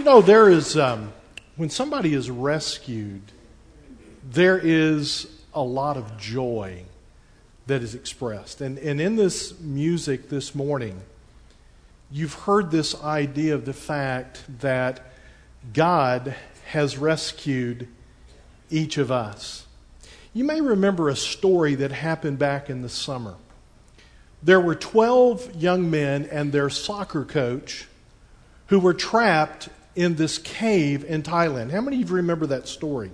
There is, when somebody is rescued, there is a lot of joy that is expressed. And in this music this morning, you've heard this idea of the fact that God has rescued each of us. You may remember a story that happened back in the summer. There were 12 young men and their soccer coach who were trapped in this cave in Thailand. How many of you remember that story?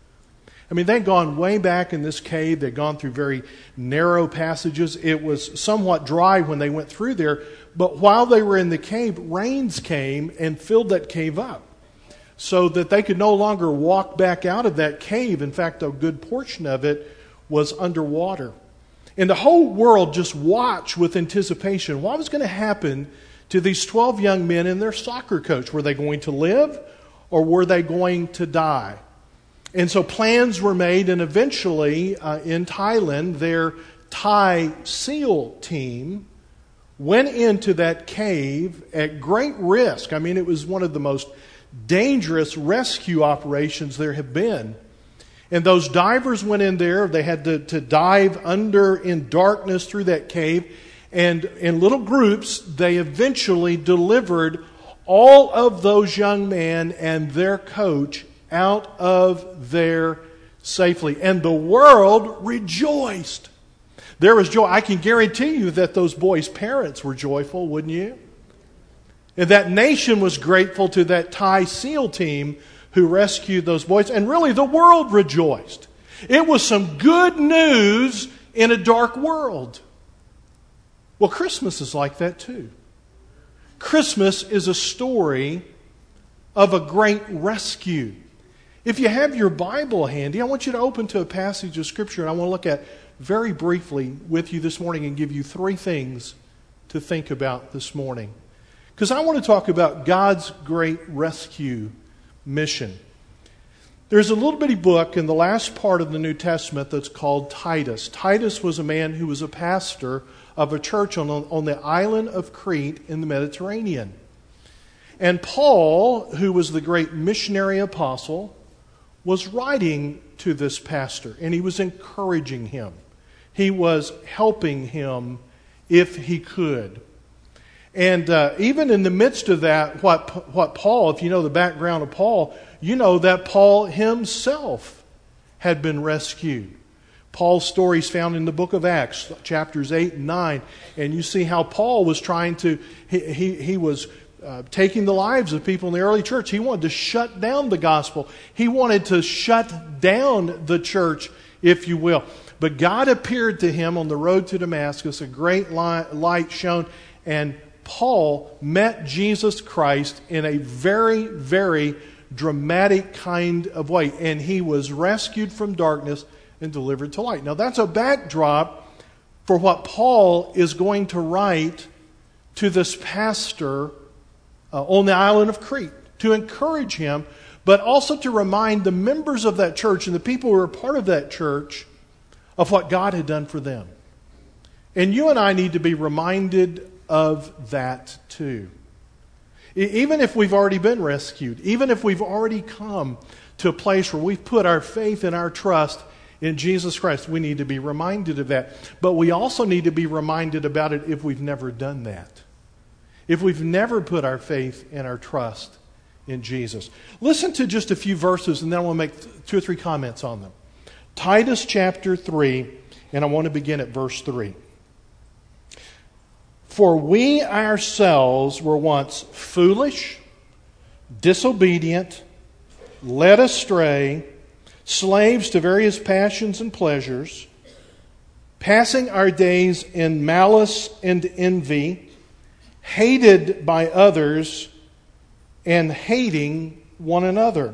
I mean, they'd gone way back in this cave. They'd gone through very narrow passages. It was somewhat dry when they went through there. But while they were in the cave, rains came and filled that cave up so that they could no longer walk back out of that cave. In fact, a good portion of it was underwater. And the whole world just watched with anticipation what was going to happen to these 12 young men and their soccer coach. Were they going to live or were they going to die? And so plans were made, and eventually in Thailand, their Thai SEAL team went into that cave at great risk. I mean, it was one of the most dangerous rescue operations there have been. And those divers went in there. They had to dive under in darkness through that cave. And in little groups, they eventually delivered all of those young men and their coach out of there safely. And the world rejoiced. There was joy. I can guarantee you that those boys' parents were joyful, wouldn't you? And that nation was grateful to that Thai SEAL team who rescued those boys. And really, the world rejoiced. It was some good news in a dark world. Well, Christmas is like that too. Christmas is a story of a great rescue. If you have your Bible handy, I want you to open to a passage of Scripture, and I want to look at very briefly with you this morning and give you 3 things to think about this morning. Because I want to talk about God's great rescue mission. There's a little bitty book in the last part of the New Testament that's called Titus. Titus was a man who was a pastor of a church on the island of Crete in the Mediterranean. And Paul, who was the great missionary apostle, was writing to this pastor, and he was encouraging him. He was helping him if he could. And even in the midst of that, what Paul, if you know the background of Paul, you know that Paul himself had been rescued. Paul's story is found in the book of Acts, chapters 8 and 9. And you see how Paul was trying to, he was taking the lives of people in the early church. He wanted to shut down the gospel. He wanted to shut down the church, if you will. But God appeared to him on the road to Damascus. A great light shone, and Paul met Jesus Christ in a very, very dramatic kind of way. And he was rescued from darkness and delivered to light. Now that's a backdrop for what Paul is going to write to this pastor on the island of Crete, to encourage him, but also to remind the members of that church and the people who were part of that church of what God had done for them. And you and I need to be reminded of that too. Even if we've already been rescued, even if we've already come to a place where we've put our faith and our trust in Jesus Christ, we need to be reminded of that. But we also need to be reminded about it if we've never done that. If we've never put our faith and our trust in Jesus. Listen to just a few verses, and then I want to make 2 or 3 comments on them. Titus chapter 3, and I want to begin at verse 3. For we ourselves were once foolish, disobedient, led astray, slaves to various passions and pleasures, passing our days in malice and envy, hated by others, and hating one another.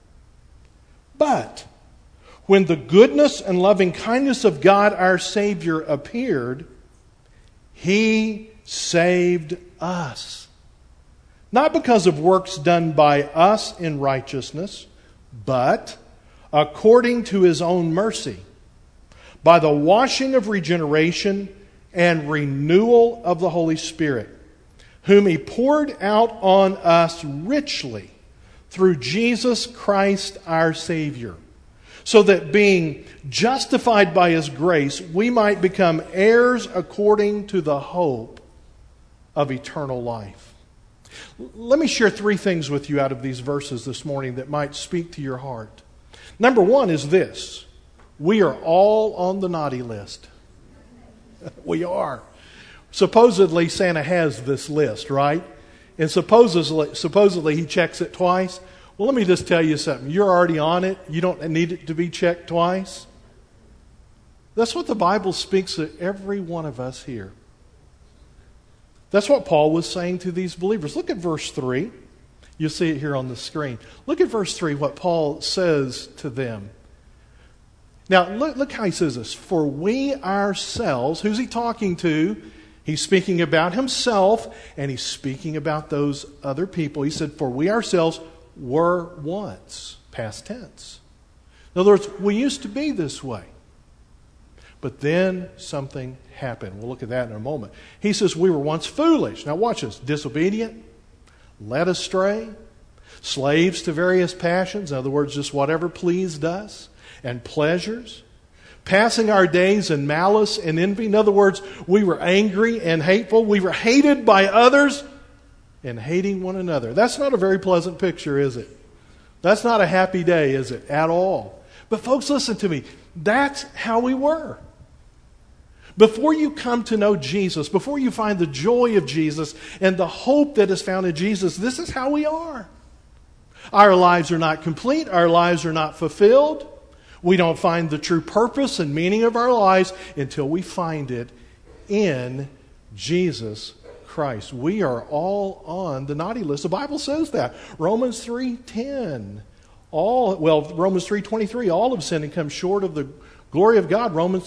But when the goodness and loving kindness of God our Savior appeared, He saved us. Not because of works done by us in righteousness, but according to His own mercy, by the washing of regeneration and renewal of the Holy Spirit, whom He poured out on us richly through Jesus Christ our Savior, so that being justified by His grace, we might become heirs according to the hope of eternal life. Let me share 3 things with you out of these verses this morning that might speak to your heart. Number 1 is this: we are all on the naughty list. We are. Supposedly Santa has this list, right? And supposedly he checks it twice. Well, let me just tell you something. You're already on it. You don't need it to be checked twice. That's what the Bible speaks to every one of us here. That's what Paul was saying to these believers. Look at verse 3. You'll see it here on the screen. Look at verse 3, what Paul says to them. Now, look how he says this. For we ourselves, who's he talking to? He's speaking about himself, and he's speaking about those other people. He said, for we ourselves were once, past tense. In other words, we used to be this way. But then something happened. We'll look at that in a moment. He says we were once foolish. Now watch this. Disobedient, led astray, slaves to various passions. In other words, just whatever pleased us, and pleasures. Passing our days in malice and envy. In other words, we were angry and hateful. We were hated by others and hating one another. That's not a very pleasant picture, is it? That's not a happy day, is it? At all. But folks, listen to me. That's how we were. Before you come to know Jesus, before you find the joy of Jesus and the hope that is found in Jesus, this is how we are. Our lives are not complete. Our lives are not fulfilled. We don't find the true purpose and meaning of our lives until we find it in Jesus Christ. We are all on the naughty list. The Bible says that. Romans 3:10. Romans 3:23. All have sinned and come short of the glory of God. Romans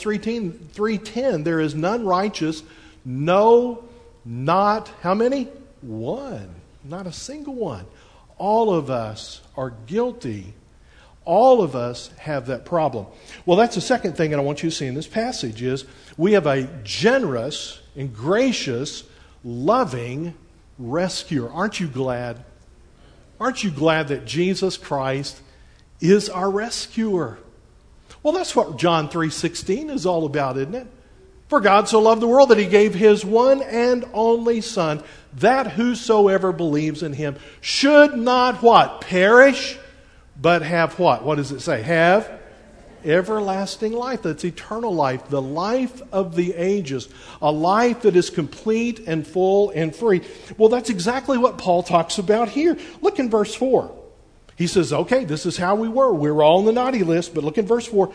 3:10. There is none righteous. No, not how many? One. Not a single one. All of us are guilty. All of us have that problem. Well, that's the second thing that I want you to see in this passage is we have a generous and gracious, loving rescuer. Aren't you glad? Aren't you glad that Jesus Christ is our rescuer? Well, that's what John 3:16 is all about, isn't it? For God so loved the world that He gave His one and only Son, that whosoever believes in Him should not what? Perish, but have what? What does it say? Have everlasting life. That's eternal life. The life of the ages. A life that is complete and full and free. Well, that's exactly what Paul talks about here. Look in verse 4. He says, okay, this is how we were. We were all on the naughty list, but look in verse 4.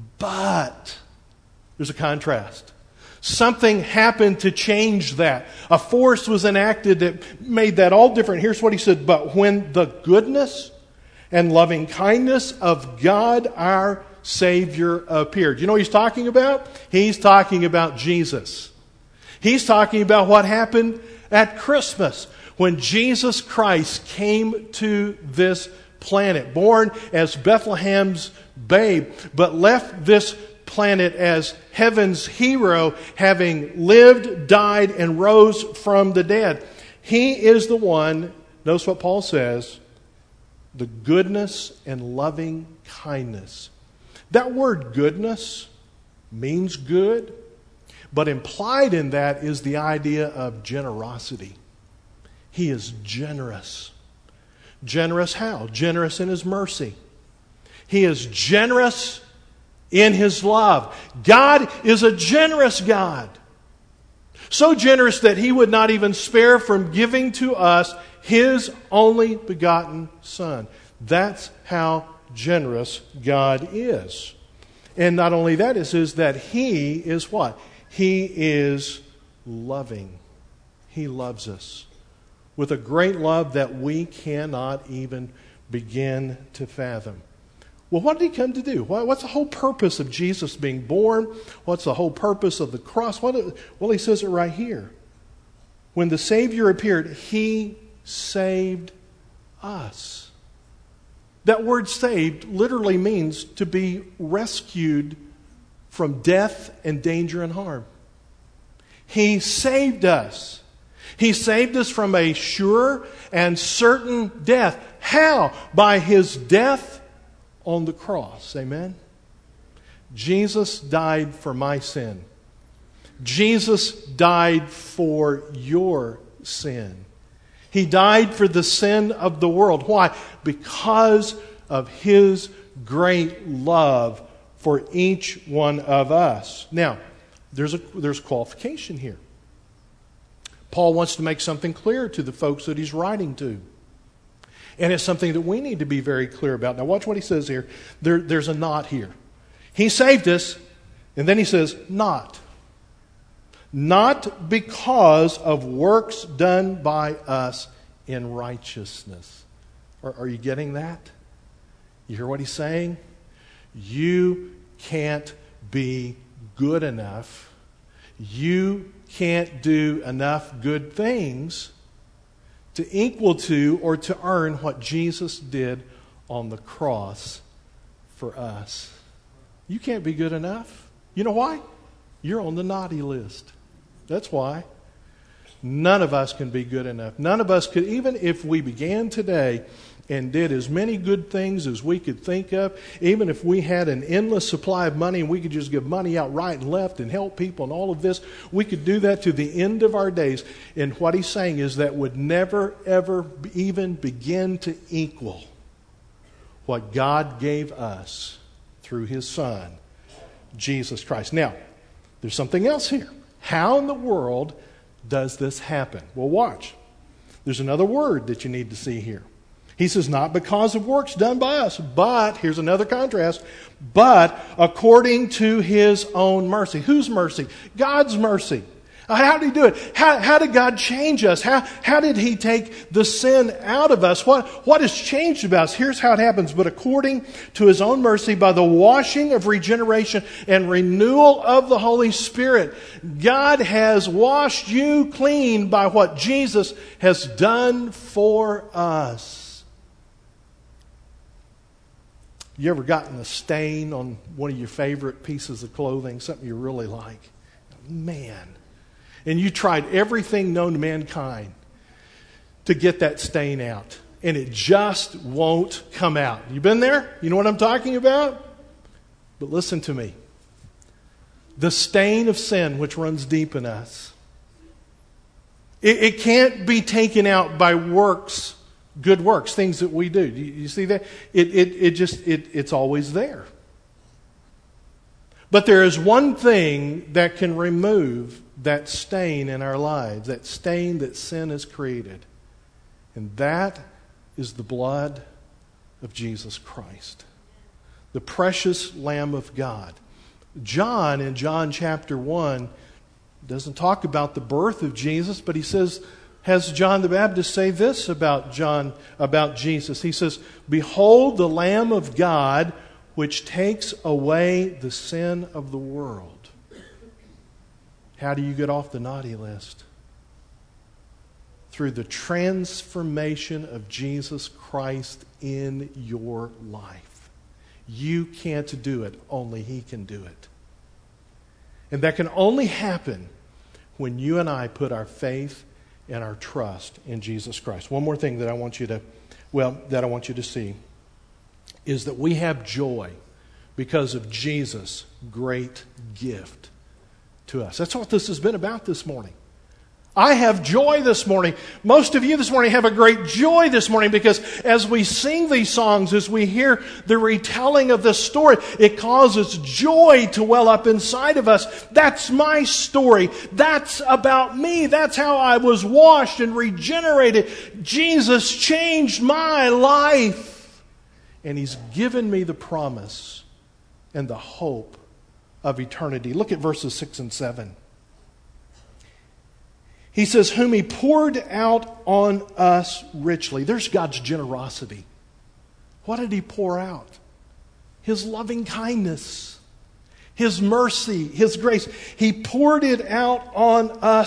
But there's a contrast. Something happened to change that. A force was enacted that made that all different. Here's what he said. But when the goodness and loving kindness of God our Savior appeared. You know what he's talking about? He's talking about Jesus. He's talking about what happened at Christmas when Jesus Christ came to this planet, born as Bethlehem's babe, but left this planet as heaven's hero, having lived, died, and rose from the dead. He is the one, notice what Paul says, the goodness and loving kindness. That word goodness means good, but implied in that is the idea of generosity. He is generous. Generous how? Generous in His mercy. He is generous in His love. God is a generous God. So generous that He would not even spare from giving to us His only begotten Son. That's how generous God is. And not only that, it says that He is what? He is loving. He loves us with a great love that we cannot even begin to fathom. Well, what did He come to do? What's the whole purpose of Jesus being born? What's the whole purpose of the cross? Well, He says it right here. When the Savior appeared, He saved us. That word saved literally means to be rescued from death and danger and harm. He saved us. He saved us from a sure and certain death. How? By His death on the cross. Amen? Jesus died for my sin. Jesus died for your sin. He died for the sin of the world. Why? Because of His great love for each one of us. Now, there's a qualification here. Paul wants to make something clear to the folks that he's writing to. And it's something that we need to be very clear about. Now watch what he says here. There's a not here. He saved us, and then he says, not. Not because of works done by us in righteousness. Are you getting that? You hear what he's saying? You can't be good enough. You can't do enough good things to equal to or to earn what Jesus did on the cross for us. You can't be good enough. You know why? You're on the naughty list. That's why. None of us can be good enough. None of us could, even if we began today and did as many good things as we could think of, even if we had an endless supply of money and we could just give money out right and left and help people and all of this, we could do that to the end of our days. And what he's saying is that would never, ever even begin to equal what God gave us through His Son, Jesus Christ. Now, there's something else here. How in the world does this happen? Well, watch. There's another word that you need to see here. He says, not because of works done by us, but, here's another contrast, but according to His own mercy. Whose mercy? God's mercy. How did He do it? How did God change us? How did He take the sin out of us? What has changed about us? Here's how it happens. But according to His own mercy, by the washing of regeneration and renewal of the Holy Spirit, God has washed you clean by what Jesus has done for us. You ever gotten a stain on one of your favorite pieces of clothing, something you really like? Man. And you tried everything known to mankind to get that stain out. And it just won't come out. You been there? You know what I'm talking about? But listen to me. The stain of sin which runs deep in us, it can't be taken out by works, good works, things that we do. You see that? It's always there. But there is one thing that can remove that stain in our lives, that stain that sin has created. And that is the blood of Jesus Christ, the precious Lamb of God. John, in John chapter 1, doesn't talk about the birth of Jesus, but he says, has John the Baptist say this about Jesus. He says, behold the Lamb of God, which takes away the sin of the world. How do you get off the naughty list? Through the transformation of Jesus Christ in your life. You can't do it, only He can do it. And that can only happen when you and I put our faith and our trust in Jesus Christ. One more thing that I want you to see is that we have joy because of Jesus' great gift to us. That's what this has been about this morning. I have joy this morning. Most of you this morning have a great joy this morning because as we sing these songs, as we hear the retelling of this story, it causes joy to well up inside of us. That's my story. That's about me. That's how I was washed and regenerated. Jesus changed my life. And He's given me the promise and the hope of eternity. Look at verses 6 and 7. He says, whom He poured out on us richly. There's God's generosity. What did He pour out? His loving kindness, His mercy, His grace. He poured it out on us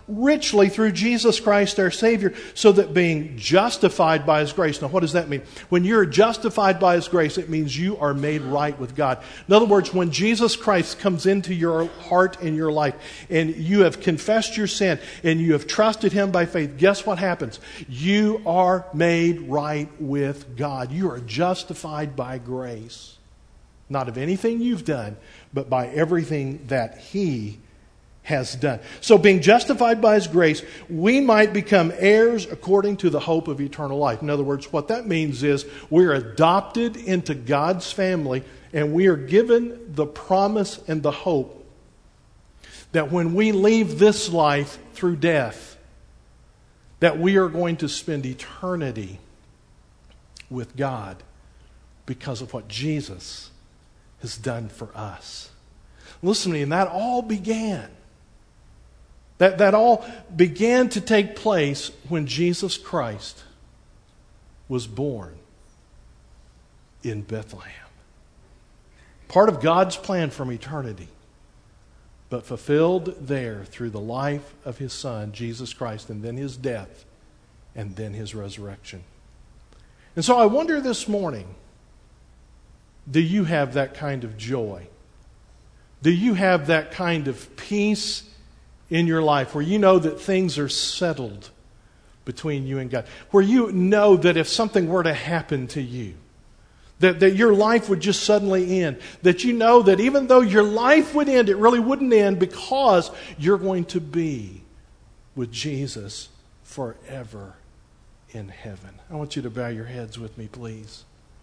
richly through Jesus Christ our Savior, so that being justified by His grace. Now what does that mean? When you're justified by His grace, it means you are made right with God. In other words, when Jesus Christ comes into your heart and your life, and you have confessed your sin, and you have trusted Him by faith, guess what happens? You are made right with God. You are justified by grace. Not of anything you've done, but by everything that He has done. So being justified by His grace, we might become heirs according to the hope of eternal life. In other words, what that means is we're adopted into God's family, and we are given the promise and the hope that when we leave this life through death, that we are going to spend eternity with God because of what Jesus has done for us. Listen to me, and that all began. That all began to take place when Jesus Christ was born in Bethlehem. Part of God's plan from eternity, but fulfilled there through the life of His Son, Jesus Christ, and then His death, and then His resurrection. And so I wonder this morning, do you have that kind of joy? Do you have that kind of peace in your life where you know that things are settled between you and God? Where you know that if something were to happen to you, that your life would just suddenly end. That you know that even though your life would end, it really wouldn't end because you're going to be with Jesus forever in heaven. I want you to bow your heads with me, please.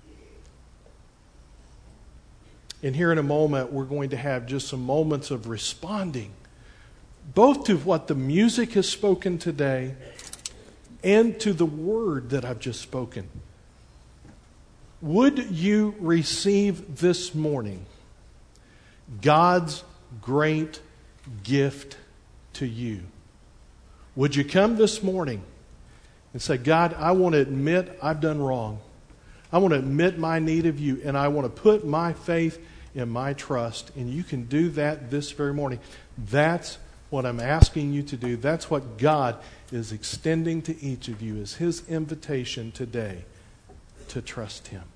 And here in a moment, we're going to have just some moments of responding, both to what the music has spoken today and to the word that I've just spoken. Would you receive this morning God's great gift to you? Would you come this morning and say, God, I want to admit I've done wrong. I want to admit my need of you, and I want to put my faith and my trust. And you can do that this very morning. That's what I'm asking you to do. That's what God is extending to each of you as His invitation today to trust Him.